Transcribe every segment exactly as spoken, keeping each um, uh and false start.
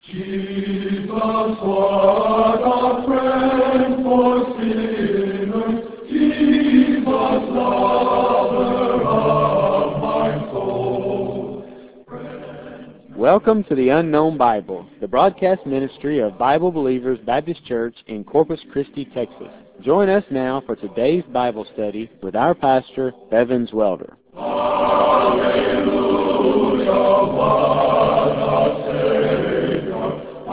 Jesus, what a friend for sinners, Jesus, lover of my soul. Welcome to the Unknown Bible, the broadcast ministry of Bible Believers Baptist Church in Corpus Christi, Texas. Join us now for today's Bible study with our pastor, Bevins Welder. Hallelujah, what a Savior.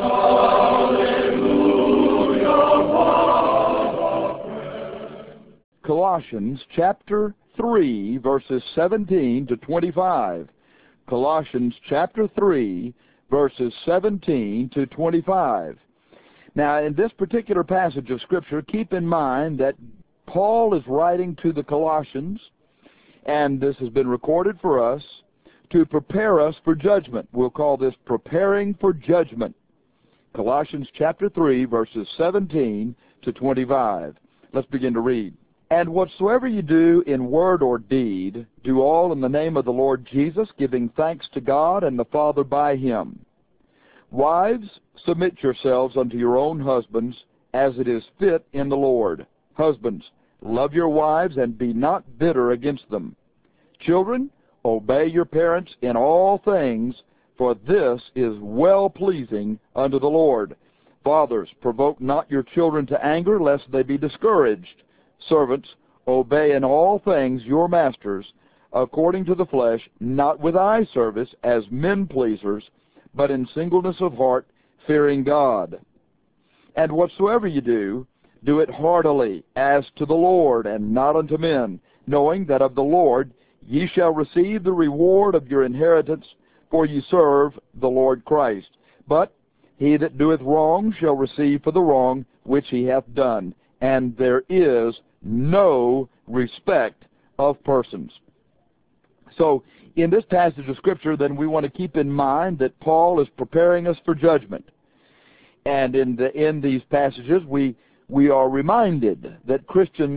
Hallelujah, what a friend. Colossians chapter three, verses seventeen to twenty-five. Colossians chapter three, verses seventeen to twenty-five. Now, in this particular passage of Scripture, keep in mind that Paul is writing to the Colossians, and this has been recorded for us, to prepare us for judgment. We'll call this preparing for judgment. Colossians chapter three, verses seventeen to twenty-five. Let's begin to read. And whatsoever you do in word or deed, do all in the name of the Lord Jesus, giving thanks to God and the Father by him. Wives, submit yourselves unto your own husbands, as it is fit in the Lord. Husbands, love your wives, and be not bitter against them. Children, obey your parents in all things, for this is well-pleasing unto the Lord. Fathers, provoke not your children to anger, lest they be discouraged. Servants, obey in all things your masters, according to the flesh, not with eye service, as men pleasers, but in singleness of heart, fearing God. And whatsoever you do, do it heartily, as to the Lord, and not unto men, knowing that of the Lord ye shall receive the reward of your inheritance, for ye serve the Lord Christ. But he that doeth wrong shall receive for the wrong which he hath done, and there is no respect of persons. So, in this passage of Scripture, then, we want to keep in mind that Paul is preparing us for judgment. And in the, in these passages, we, we are reminded that Christians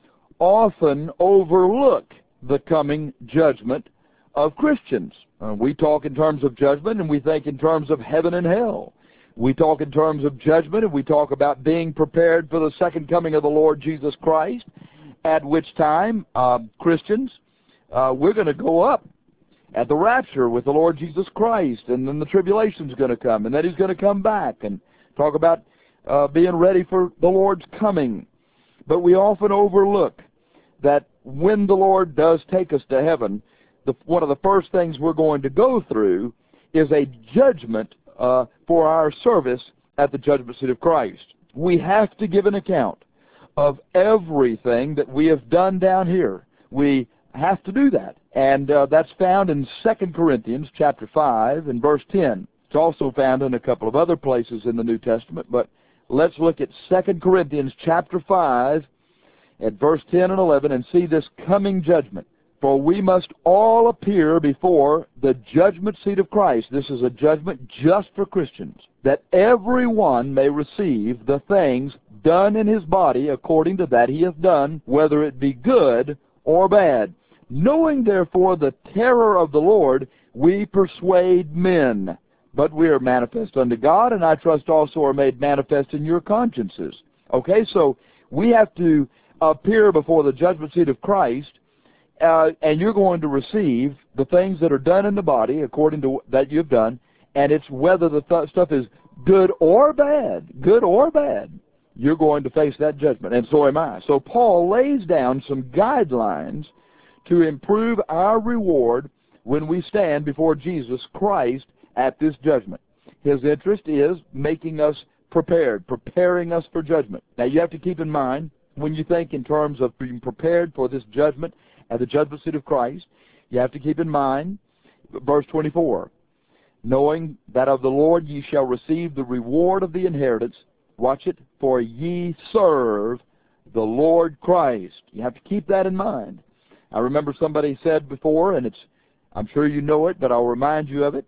often overlook the coming judgment of Christians. Uh, we talk in terms of judgment, and we think in terms of heaven and hell. We talk in terms of judgment, and we talk about being prepared for the second coming of the Lord Jesus Christ, at which time, uh, Christians, uh, we're going to go up at the rapture with the Lord Jesus Christ, and then the tribulation's going to come, and then he's going to come back, and talk about uh, being ready for the Lord's coming. But we often overlook that when the Lord does take us to heaven, the, one of the first things we're going to go through is a judgment Uh, for our service at the judgment seat of Christ. We have to give an account of everything that we have done down here. We have to do that. And uh, that's found in Second Corinthians chapter five and verse ten. It's also found in a couple of other places in the New Testament, but let's look at Second Corinthians chapter five at verse ten and eleven and see this coming judgment. For we must all appear before the judgment seat of Christ. This is a judgment just for Christians, that every one may receive the things done in his body according to that he hath done, whether it be good or bad. Knowing therefore the terror of the Lord, we persuade men. But we are manifest unto God, and I trust also are made manifest in your consciences. Okay, so we have to appear before the judgment seat of Christ, Uh, and you're going to receive the things that are done in the body according to that you've done, and it's whether the th stuff is good or bad, good or bad, you're going to face that judgment, and so am I. So Paul lays down some guidelines to improve our reward when we stand before Jesus Christ at this judgment. His interest is making us prepared, preparing us for judgment. Now, you have to keep in mind, when you think in terms of being prepared for this judgment, at the judgment seat of Christ, you have to keep in mind, verse twenty-four, knowing that of the Lord ye shall receive the reward of the inheritance. Watch it, for ye serve the Lord Christ. You have to keep that in mind. I remember somebody said before, and it's, I'm sure you know it, but I'll remind you of it.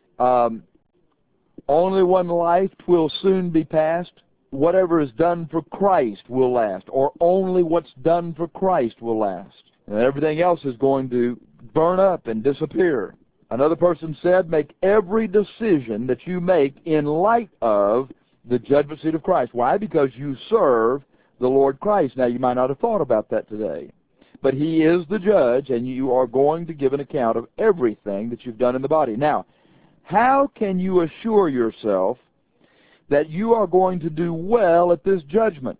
Um, only one life will soon be past. Whatever is done for Christ will last, or only what's done for Christ will last. And everything else is going to burn up and disappear. Another person said, make every decision that you make in light of the judgment seat of Christ. Why? Because you serve the Lord Christ. Now, you might not have thought about that today, but He is the judge, and you are going to give an account of everything that you've done in the body. Now, how can you assure yourself that you are going to do well at this judgment?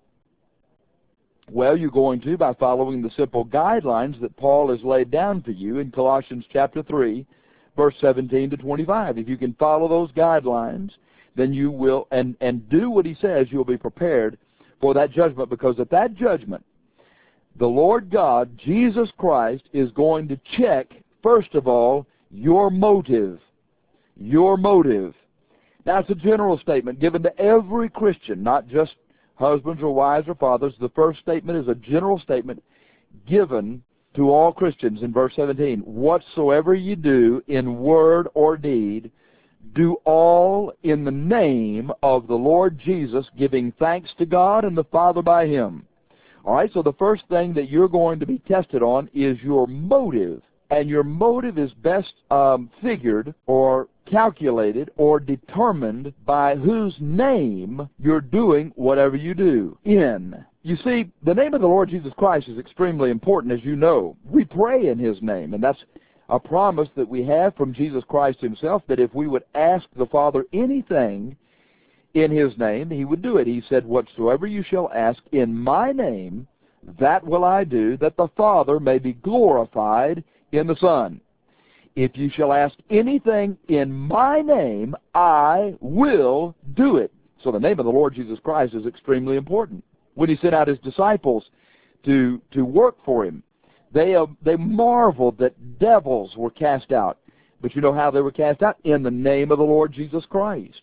Well, you're going to by following the simple guidelines that Paul has laid down for you in Colossians chapter three, verse seventeen to twenty-five. If you can follow those guidelines, then you will, and, and do what he says, you'll be prepared for that judgment, because at that judgment, the Lord God, Jesus Christ, is going to check, first of all, your motive. Your motive. Now, it's a general statement given to every Christian, not just husbands or wives or fathers. The first statement is a general statement given to all Christians in verse seventeen. Whatsoever you do in word or deed, do all in the name of the Lord Jesus, giving thanks to God and the Father by Him. All right, so the first thing that you're going to be tested on is your motive. And your motive is best um, figured or calculated or determined by whose name you're doing whatever you do in. You see, the name of the Lord Jesus Christ is extremely important, as you know. We pray in His name, and that's a promise that we have from Jesus Christ Himself, that if we would ask the Father anything in His name, He would do it. He said, whatsoever you shall ask in my name, that will I do, that the Father may be glorified in the Son. If you shall ask anything in my name, I will do it. So the name of the Lord Jesus Christ is extremely important. When He sent out His disciples to, to work for Him, they, uh, they marveled that devils were cast out. But you know how they were cast out? In the name of the Lord Jesus Christ.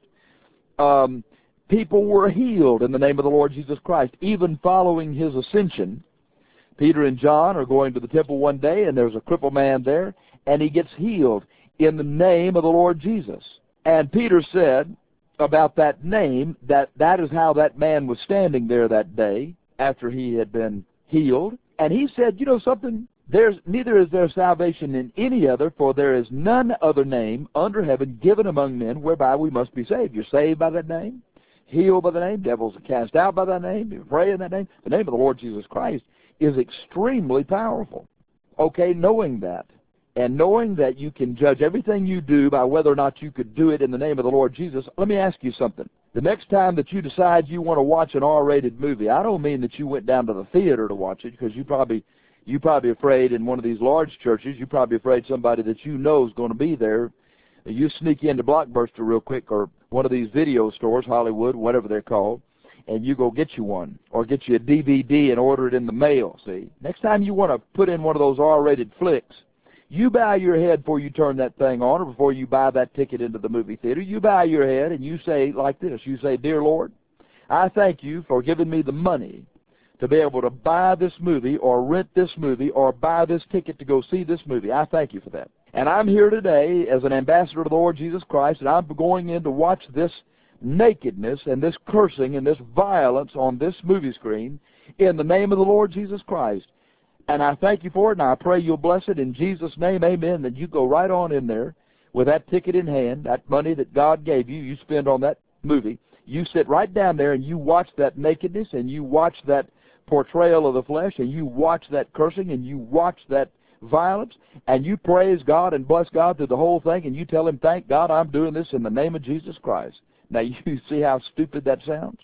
Um, people were healed in the name of the Lord Jesus Christ. Even following His ascension, Peter and John are going to the temple one day, and there's a crippled man there, and he gets healed in the name of the Lord Jesus. And Peter said about that name that that is how that man was standing there that day after he had been healed. And he said, you know something? There's neither is there salvation in any other, for there is none other name under heaven given among men whereby we must be saved. You're saved by that name, healed by the name, devils are cast out by that name, you pray in that name. The name of the Lord Jesus Christ is extremely powerful. Okay, knowing that, and knowing that you can judge everything you do by whether or not you could do it in the name of the Lord Jesus, let me ask you something. The next time that you decide you want to watch an R rated movie, I don't mean that you went down to the theater to watch it, because you probably you probably afraid in one of these large churches, you're probably afraid somebody that you know is going to be there. You sneak into Blockbuster real quick, or one of these video stores, Hollywood, whatever they're called, and you go get you one, or get you a D V D and order it in the mail, see. Next time you want to put in one of those R rated flicks, you bow your head before you turn that thing on, or before you buy that ticket into the movie theater. You bow your head and you say like this. You say, Dear Lord, I thank you for giving me the money to be able to buy this movie, or rent this movie, or buy this ticket to go see this movie. I thank you for that. And I'm here today as an ambassador of the Lord Jesus Christ, and I'm going in to watch this nakedness and this cursing and this violence on this movie screen in the name of the Lord Jesus Christ. And I thank you for it, and I pray you'll bless it in Jesus' name, amen. That you go right on in there with that ticket in hand, that money that God gave you, you spend on that movie. You sit right down there and you watch that nakedness, and you watch that portrayal of the flesh, and you watch that cursing, and you watch that violence, and you praise God and bless God through the whole thing, and you tell Him, thank God I'm doing this in the name of Jesus Christ. Now, you see how stupid that sounds?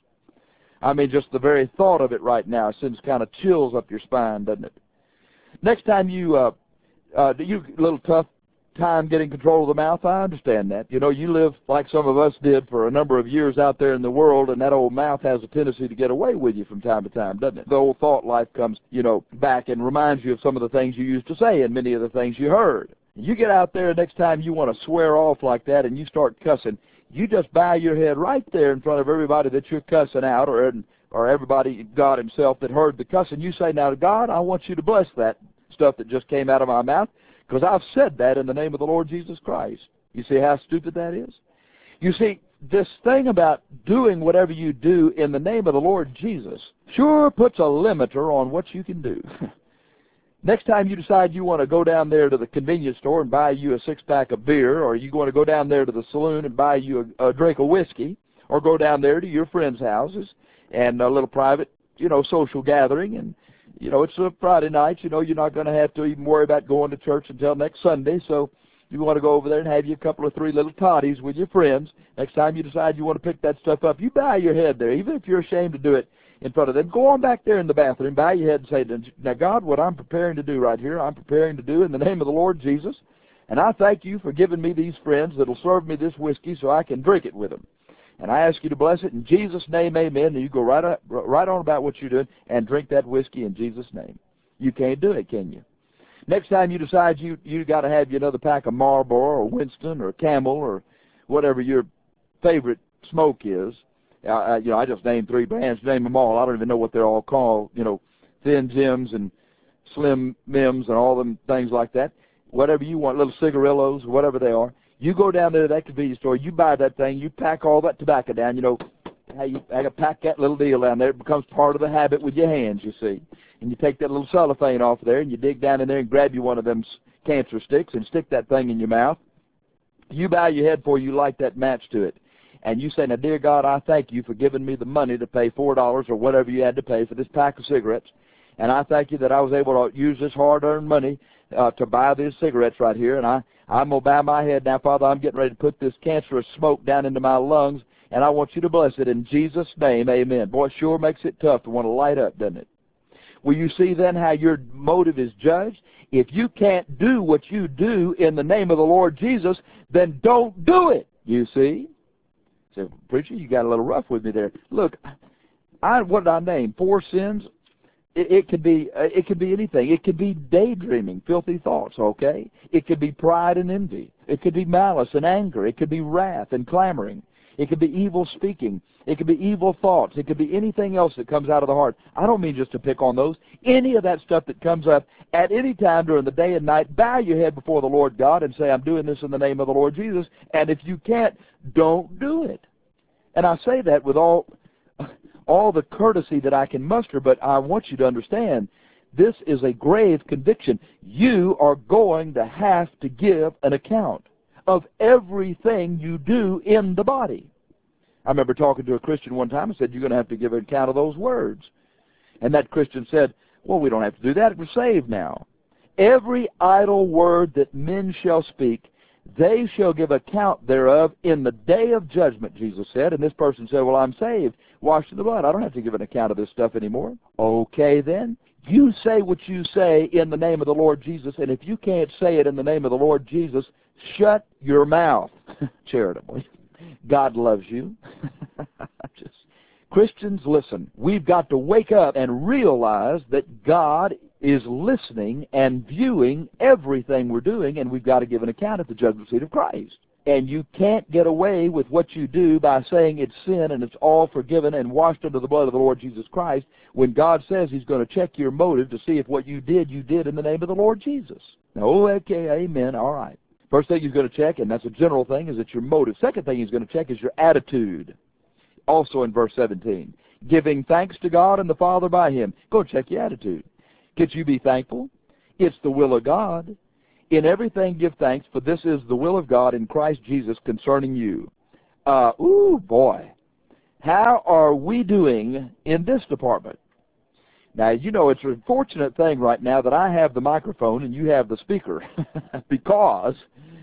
I mean, just the very thought of it right now sends kind of chills up your spine, doesn't it? Next time you, uh, uh, you a little tough time getting control of the mouth, I understand that. You know, you live like some of us did for a number of years out there in the world, and that old mouth has a tendency to get away with you from time to time, doesn't it? The old thought life comes, you know, back and reminds you of some of the things you used to say and many of the things you heard. You get out there next time you want to swear off like that and you start cussing, you just bow your head right there in front of everybody that you're cussing out, or or everybody, God Himself, that heard the cussing. You say, now, God, I want you to bless that stuff that just came out of my mouth, because I've said that in the name of the Lord Jesus Christ. You see how stupid that is? You see, this thing about doing whatever you do in the name of the Lord Jesus sure puts a limiter on what you can do. Next time you decide you want to go down there to the convenience store and buy you a six-pack of beer, or you want to go down there to the saloon and buy you a, a drink of whiskey, or go down there to your friends' houses and a little private, you know, social gathering, and, you know, it's a Friday night, you know, you're not going to have to even worry about going to church until next Sunday, so you want to go over there and have you a couple of three little toddies with your friends. Next time you decide you want to pick that stuff up, you bow your head there, even if you're ashamed to do it in front of them. Go on back there in the bathroom, bow your head and say, now, God, what I'm preparing to do right here, I'm preparing to do in the name of the Lord Jesus, and I thank you for giving me these friends that will serve me this whiskey so I can drink it with them. And I ask you to bless it in Jesus' name, amen, and you go right, up, right on about what you're doing and drink that whiskey in Jesus' name. You can't do it, can you? Next time you decide you you got to have you another pack of Marlboro or Winston or Camel or whatever your favorite smoke is, Uh, you know, I just named three brands, name them all. I don't even know what they're all called, you know, Thin Jims and Slim Mims and all them things like that. Whatever you want, little cigarillos, whatever they are. You go down there to that convenience store, you buy that thing, you pack all that tobacco down, you know, how you pack that little deal down there. It becomes part of the habit with your hands, you see. And you take that little cellophane off there and you dig down in there and grab you one of them cancer sticks and stick that thing in your mouth. You bow your head before you light that match to it. And you say, now, dear God, I thank you for giving me the money to pay four dollars or whatever you had to pay for this pack of cigarettes. And I thank you that I was able to use this hard-earned money uh, to buy these cigarettes right here. And I, I'm going to bow my head now, Father. I'm getting ready to put this cancerous smoke down into my lungs, and I want you to bless it in Jesus' name, amen. Boy, it sure makes it tough to want to light up, doesn't it? Will you see then how your motive is judged? If you can't do what you do in the name of the Lord Jesus, then don't do it, you see. Say, preacher, you got a little rough with me there. Look, I what did I name? Four sins. It, it could be uh, it could be anything. It could be daydreaming, filthy thoughts. Okay. It could be pride and envy. It could be malice and anger. It could be wrath and clamoring. It could be evil speaking. It could be evil thoughts. It could be anything else that comes out of the heart. I don't mean just to pick on those. Any of that stuff that comes up at any time during the day and night, bow your head before the Lord God and say, I'm doing this in the name of the Lord Jesus. And if you can't, don't do it. And I say that with all, all the courtesy that I can muster, but I want you to understand, this is a grave conviction. You are going to have to give an account of everything you do in the body. I remember talking to a Christian one time and said, you're going to have to give an account of those words. And that Christian said, well, we don't have to do that. We're saved now. Every idle word that men shall speak, they shall give account thereof in the day of judgment, Jesus said. And this person said, well, I'm saved, washed in the blood. I don't have to give an account of this stuff anymore. Okay, then. You say what you say in the name of the Lord Jesus, and if you can't say it in the name of the Lord Jesus, shut your mouth, charitably. God loves you. Just Christians, listen. We've got to wake up and realize that God is listening and viewing everything we're doing, and we've got to give an account at the judgment seat of Christ. And you can't get away with what you do by saying it's sin and it's all forgiven and washed under the blood of the Lord Jesus Christ when God says He's going to check your motive to see if what you did, you did in the name of the Lord Jesus. Now, okay, amen, all right. First thing He's going to check, and that's a general thing, is that your motive. Second thing He's going to check is your attitude. Also in verse seventeen, giving thanks to God and the Father by Him. Go check your attitude. Could you be thankful? It's the will of God. In everything give thanks, for this is the will of God in Christ Jesus concerning you. Uh, ooh, boy. How are we doing in this department? Now, you know, it's a fortunate thing right now that I have the microphone and you have the speaker. Because,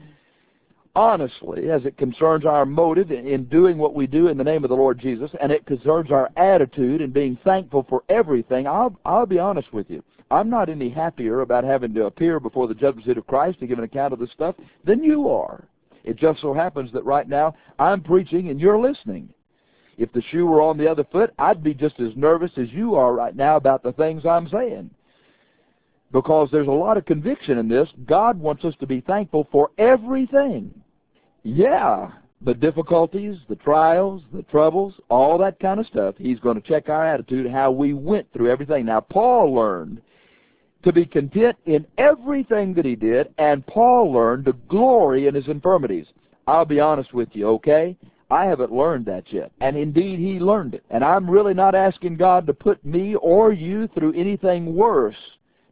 honestly, as it concerns our motive in doing what we do in the name of the Lord Jesus, and it concerns our attitude in being thankful for everything, I'll, I'll be honest with you. I'm not any happier about having to appear before the judgment seat of Christ to give an account of this stuff than you are. It just so happens that right now I'm preaching and you're listening. If the shoe were on the other foot, I'd be just as nervous as you are right now about the things I'm saying. Because there's a lot of conviction in this. God wants us to be thankful for everything. Yeah, the difficulties, the trials, the troubles, all that kind of stuff. He's going to check our attitude, how we went through everything. Now, Paul learned to be content in everything that he did, and Paul learned to glory in his infirmities. I'll be honest with you, okay? I haven't learned that yet, and indeed he learned it. And I'm really not asking God to put me or you through anything worse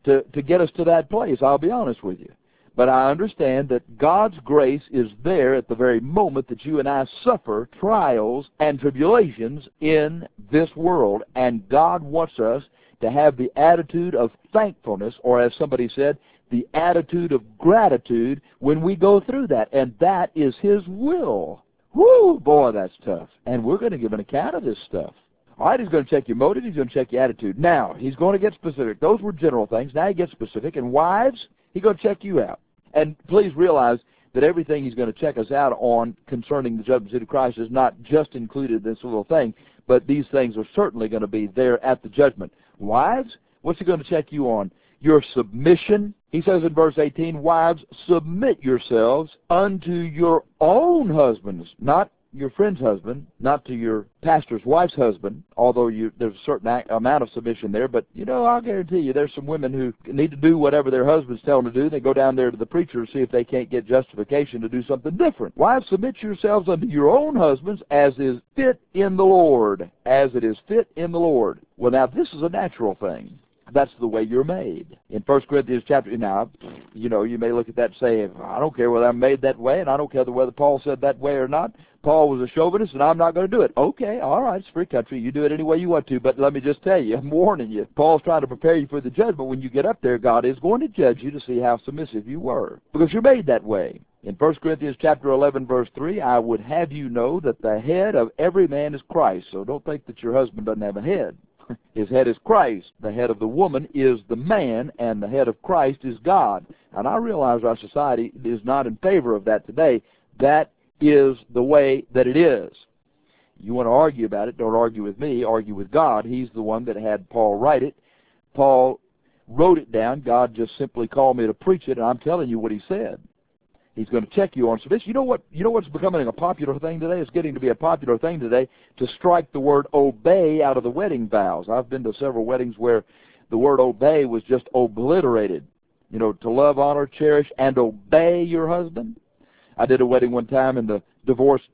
to, to get us to that place, I'll be honest with you. But I understand that God's grace is there at the very moment that you and I suffer trials and tribulations in this world, and God wants us to have the attitude of thankfulness, or as somebody said, the attitude of gratitude when we go through that, and that is His will. Whoo, boy, that's tough. And we're going to give an account of this stuff. All right, He's going to check your motive, He's going to check your attitude. Now, He's going to get specific. Those were general things. Now He gets specific. And wives, He's going to check you out. And please realize that everything He's going to check us out on concerning the judgment seat of Christ is not just included in this little thing, but these things are certainly going to be there at the judgment. Wives, what's He going to check you on? Your submission. He says in verse eighteen, wives, submit yourselves unto your own husbands, not your friend's husband, not to your pastor's wife's husband, although you, there's a certain amount of submission there. But, you know, I'll guarantee you there's some women who need to do whatever their husbands tell them to do. They go down there to the preacher to see if they can't get justification to do something different. Wives, submit yourselves unto your own husbands as is fit in the Lord, as it is fit in the Lord. Well, now, this is a natural thing. That's the way you're made. In First Corinthians chapter, now, you know, you may look at that and say, I don't care whether I'm made that way, and I don't care whether Paul said that way or not. Paul was a chauvinist, and I'm not going to do it. Okay, all right, it's free country. You do it any way you want to, but let me just tell you, I'm warning you. Paul's trying to prepare you for the judgment. When you get up there, God is going to judge you to see how submissive you were, because you're made that way. In First Corinthians chapter eleven, verse three, I would have you know that the head of every man is Christ. So don't think that your husband doesn't have a head. His head is Christ. The head of the woman is the man, and the head of Christ is God. And I realize our society is not in favor of that today. That is the way that it is. You want to argue about it, don't argue with me, argue with God. He's the one that had Paul write it. Paul wrote it down. God just simply called me to preach it, and I'm telling you what he said. He's going to check you on submission. You know what? You know what's becoming a popular thing today? It's getting to be a popular thing today to strike the word obey out of the wedding vows. I've been to several weddings where the word obey was just obliterated. You know, to love, honor, cherish, and obey your husband. I did a wedding one time, and the divorced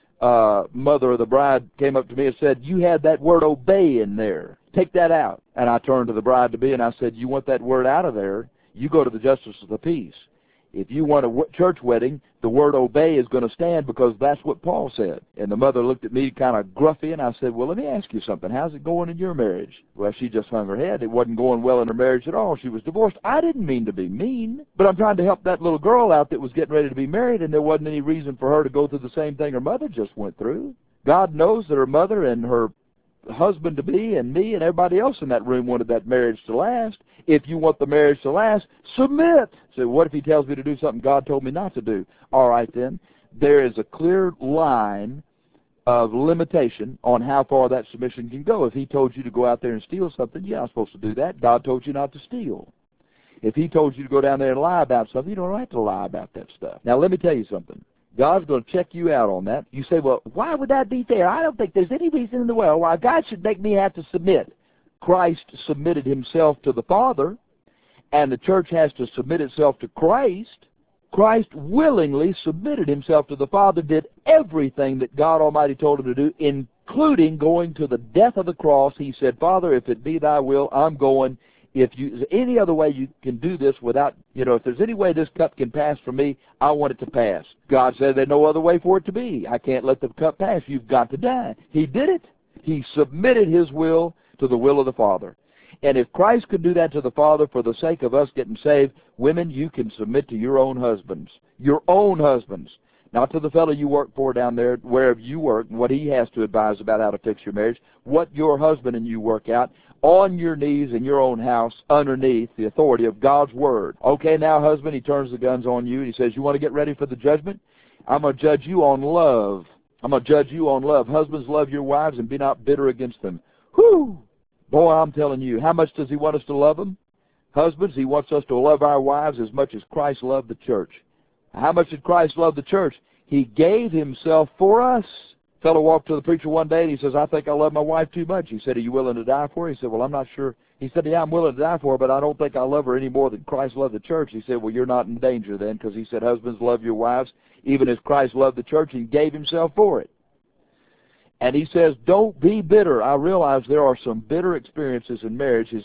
uh, mother of the bride came up to me and said, you had that word obey in there. Take that out. And I turned to the bride-to-be and I said, you want that word out of there, you go to the justice of the peace. If you want a church wedding, the word obey is going to stand because that's what Paul said. And the mother looked at me kind of gruffy, and I said, well, let me ask you something. How's it going in your marriage? Well, she just hung her head. It wasn't going well in her marriage at all. She was divorced. I didn't mean to be mean, but I'm trying to help that little girl out that was getting ready to be married, and there wasn't any reason for her to go through the same thing her mother just went through. God knows that her mother and her husband-to-be and me and everybody else in that room wanted that marriage to last. If you want the marriage to last, submit. So what if he tells me to do something God told me not to do? All right, then. There is a clear line of limitation on how far that submission can go. If he told you to go out there and steal something, you're not supposed to do that. God told you not to steal. If he told you to go down there and lie about something, you don't have to lie about that stuff. Now, let me tell you something. God's going to check you out on that. You say, well, why would that be fair? I don't think there's any reason in the world why God should make me have to submit. Christ submitted himself to the Father, and the church has to submit itself to Christ. Christ willingly submitted himself to the Father, did everything that God Almighty told him to do, including going to the death of the cross. He said, Father, if it be thy will, I'm going. If you, there's any other way you can do this without, you know, if there's any way this cup can pass for me, I want it to pass. God said there's no other way for it to be. I can't let the cup pass. You've got to die. He did it. He submitted his will to the will of the Father. And if Christ could do that to the Father for the sake of us getting saved, women, you can submit to your own husbands. Your own husbands. Not to the fellow you work for down there, wherever you work, and what he has to advise about how to fix your marriage. What your husband and you work out on your knees in your own house underneath the authority of God's Word. Okay, now, husband, he turns the guns on you, and he says, you want to get ready for the judgment? I'm going to judge you on love. I'm going to judge you on love. Husbands, love your wives and be not bitter against them. Whew! Boy, I'm telling you, how much does he want us to love them? Husbands, he wants us to love our wives as much as Christ loved the church. How much did Christ love the church? He gave himself for us. A fellow walked to the preacher one day and he says, I think I love my wife too much. He said, are you willing to die for her? He said, well, I'm not sure. He said, yeah, I'm willing to die for her, but I don't think I love her any more than Christ loved the church. He said, well, you're not in danger then, because he said, husbands, love your wives, even as Christ loved the church and gave himself for it. And he says, don't be bitter. I realize there are some bitter experiences in marriages,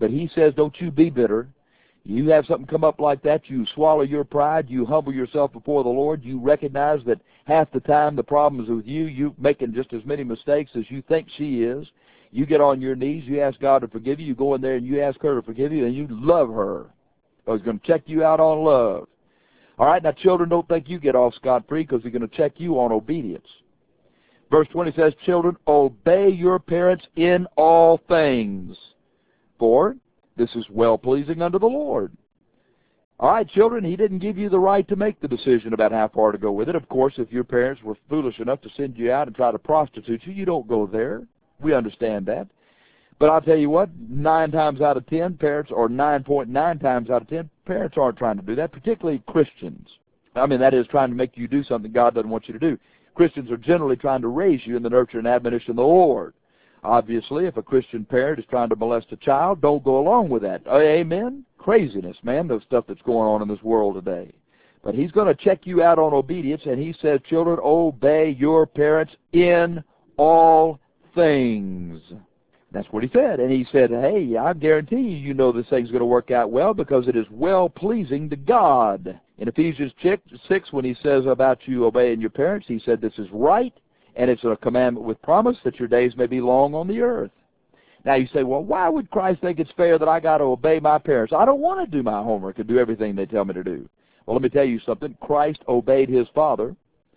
But he says, don't you be bitter. You have something come up like that, you swallow your pride, you humble yourself before the Lord, you recognize that half the time the problem is with you, you making just as many mistakes as you think she is. You get on your knees, you ask God to forgive you, you go in there and you ask her to forgive you, and you love her. So he's going to check you out on love. All right, now children, don't think you get off scot-free, because he's going to check you on obedience. Verse twenty says, children, obey your parents in all things, for this is well-pleasing unto the Lord. All right, children, he didn't give you the right to make the decision about how far to go with it. Of course, if your parents were foolish enough to send you out and try to prostitute you, you don't go there. We understand that. But I'll tell you what, nine times out of ten, parents, or nine point nine times out of ten, parents aren't trying to do that, particularly Christians. I mean, that is trying to make you do something God doesn't want you to do. Christians are generally trying to raise you in the nurture and admonition of the Lord. Obviously, if a Christian parent is trying to molest a child, don't go along with that. Amen? Craziness, man, the stuff that's going on in this world today. But he's going to check you out on obedience, and he says, children, obey your parents in all things. That's what he said. And he said, hey, I guarantee you, you know this thing's going to work out well, because it is well-pleasing to God. In Ephesians six, when he says about you obeying your parents, he said this is right, and it's a commandment with promise that your days may be long on the earth. Now you say, well, why would Christ think it's fair that I got to obey my parents? I don't want to do my homework and do everything they tell me to do. Well, let me tell you something. Christ obeyed his Father.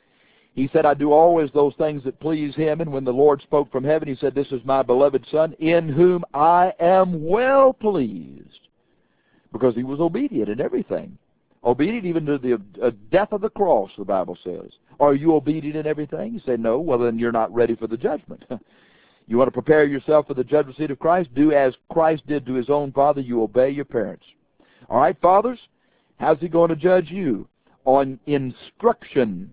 He said, I do always those things that please him. And when the Lord spoke from heaven, he said, this is my beloved Son, in whom I am well pleased. Because he was obedient in everything. Obedient even to the uh, death of the cross, the Bible says. Are you obedient in everything? You say, no. Well, then you're not ready for the judgment. You want to prepare yourself for the judgment seat of Christ? Do as Christ did to his own Father. You obey your parents. All right, fathers? How's he going to judge you? On instruction.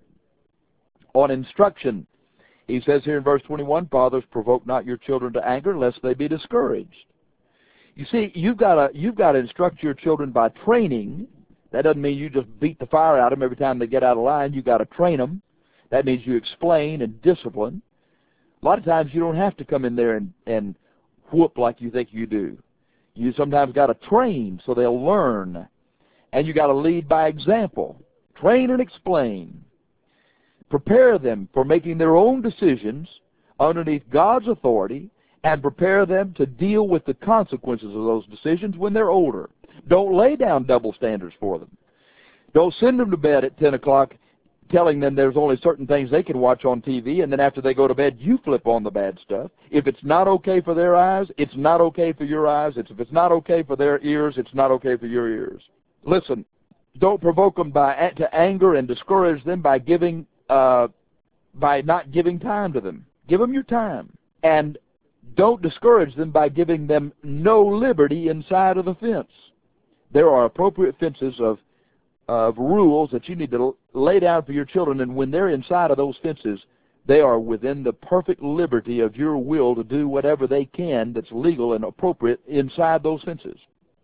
On instruction. He says here in verse twenty-one, fathers, provoke not your children to anger, lest they be discouraged. You see, you've got to, you've got to instruct your children by training. That doesn't mean you just beat the fire out of them every time they get out of line. You've got to train them. That means you explain and discipline. A lot of times you don't have to come in there and, and whoop like you think you do. You sometimes got to train so they'll learn. And you got to lead by example. Train and explain. Prepare them for making their own decisions underneath God's authority, and prepare them to deal with the consequences of those decisions when they're older. Don't lay down double standards for them. Don't send them to bed at ten o'clock telling them there's only certain things they can watch on T V, and then after they go to bed, you flip on the bad stuff. If it's not okay for their eyes, it's not okay for your eyes. It's, if it's not okay for their ears, it's not okay for your ears. Listen, don't provoke them by, to anger and discourage them by giving, uh, by not giving time to them. Give them your time. And don't discourage them by giving them no liberty inside of the fence. There are appropriate fences of of rules that you need to lay down for your children, and when they're inside of those fences, they are within the perfect liberty of your will to do whatever they can that's legal and appropriate inside those fences.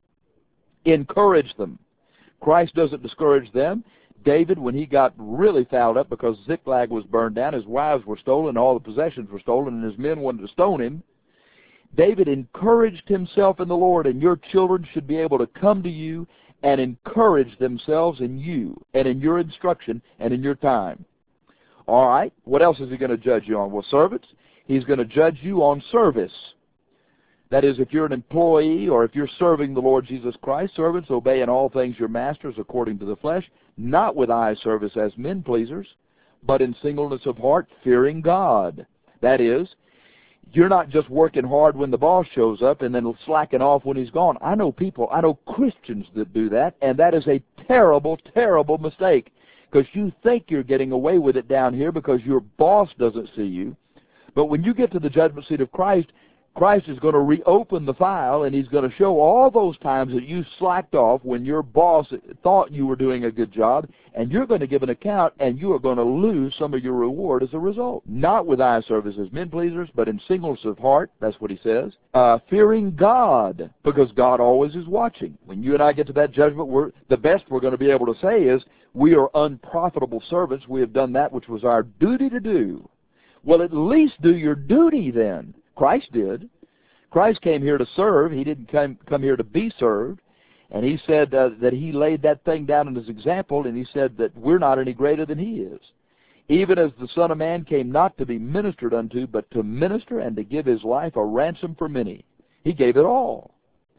Encourage them. Christ doesn't discourage them. David, when he got really fouled up because Ziklag was burned down, his wives were stolen, all the possessions were stolen, and his men wanted to stone him, David encouraged himself in the Lord, and your children should be able to come to you and encourage themselves in you and in your instruction and in your time. All right, what else is he going to judge you on? Well, servants, he's going to judge you on service. That is, if you're an employee or if you're serving the Lord Jesus Christ, servants, obey in all things your masters according to the flesh, not with eye service as men pleasers, but in singleness of heart, fearing God. That is, you're not just working hard when the boss shows up and then slacking off when he's gone. I know people, I know Christians that do that, and that is a terrible, terrible mistake, because you think you're getting away with it down here because your boss doesn't see you. But when you get to the judgment seat of Christ, Christ is going to reopen the file, and he's going to show all those times that you slacked off when your boss thought you were doing a good job, and you're going to give an account, and you are going to lose some of your reward as a result. Not with eye service as men pleasers, but in singleness of heart, that's what he says, uh, fearing God, because God always is watching. When you and I get to that judgment, we're, the best we're going to be able to say is, we are unprofitable servants. We have done that which was our duty to do. Well, at least do your duty then. Christ did. Christ came here to serve. He didn't come, come here to be served. And he said uh, that he laid that thing down in his example, and he said that we're not any greater than he is. Even as the Son of Man came not to be ministered unto, but to minister and to give his life a ransom for many. He gave it all.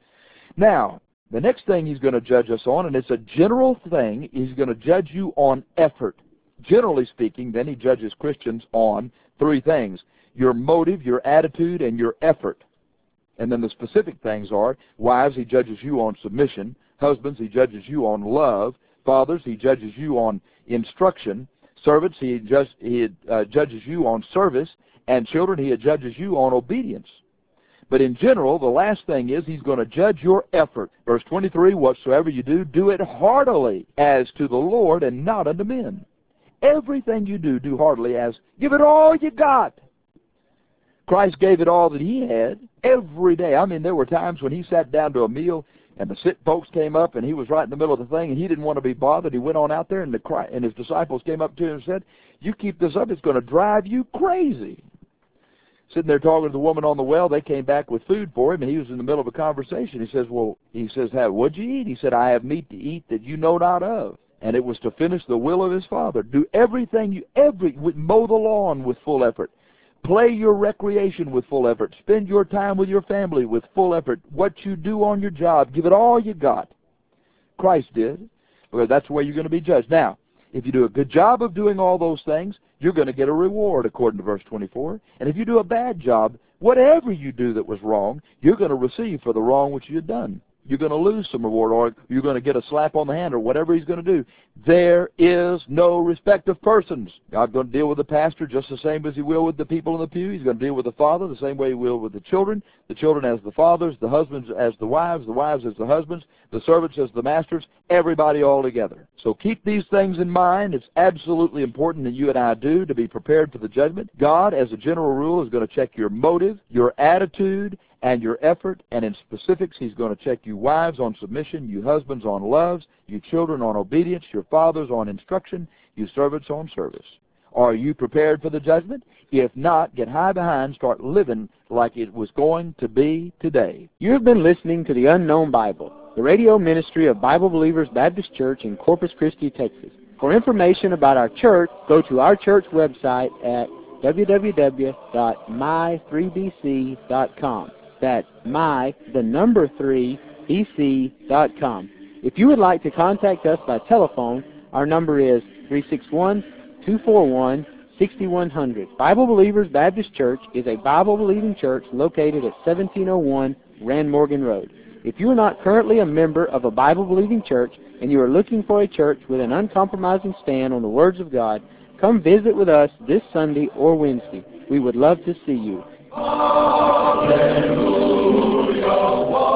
Now, the next thing he's going to judge us on, and it's a general thing, he's going to judge you on effort. Generally speaking, then he judges Christians on three things: your motive, your attitude, and your effort. And then the specific things are, wives, he judges you on submission. Husbands, he judges you on love. Fathers, he judges you on instruction. Servants, he, just, he uh, judges you on service. And children, he judges you on obedience. But in general, the last thing is he's going to judge your effort. Verse twenty-three, whatsoever you do, do it heartily as to the Lord and not unto men. Everything you do, do heartily as, give it all you got. Christ gave it all that he had every day. I mean, there were times when he sat down to a meal and the sick folks came up and he was right in the middle of the thing and he didn't want to be bothered. He went on out there and, the, and his disciples came up to him and said, you keep this up, it's going to drive you crazy. Sitting there talking to the woman on the well, they came back with food for him, and he was in the middle of a conversation. He says, well, he says, hey, what'd you eat? He said, I have meat to eat that you know not of. And it was to finish the will of his Father. Do everything you, every, mow the lawn with full effort. Play your recreation with full effort. Spend your time with your family with full effort. What you do on your job, give it all you got. Christ did, because that's the way you're going to be judged. Now, if you do a good job of doing all those things, you're going to get a reward, according to verse twenty-four. And if you do a bad job, whatever you do that was wrong, you're going to receive for the wrong which you had done. You're going to lose some reward, or you're going to get a slap on the hand, or whatever he's going to do. There is no respect of persons. God's going to deal with the pastor just the same as he will with the people in the pew. He's going to deal with the father the same way he will with the children. The children as the fathers, the husbands as the wives, the wives as the husbands, the servants as the masters, everybody all together. So keep these things in mind. It's absolutely important that you and I do to be prepared for the judgment. God, as a general rule, is going to check your motive, your attitude, and your effort, and in specifics, he's going to check you wives on submission, you husbands on loves, you children on obedience, your fathers on instruction, you servants on service. Are you prepared for the judgment? If not, get high behind, start living like it was going to be today. You have been listening to the Unknown Bible, the radio ministry of Bible Believers Baptist Church in Corpus Christi, Texas. For information about our church, go to our church website at w w w dot my three b c dot com. That's my, the number three, b c dot com. If you would like to contact us by telephone, our number is three six one, two four one, six one zero zero. Bible Believers Baptist Church is a Bible-believing church located at seventeen oh one Rand Morgan Road. If you are not currently a member of a Bible-believing church and you are looking for a church with an uncompromising stand on the words of God, come visit with us this Sunday or Wednesday. We would love to see you. Hallelujah.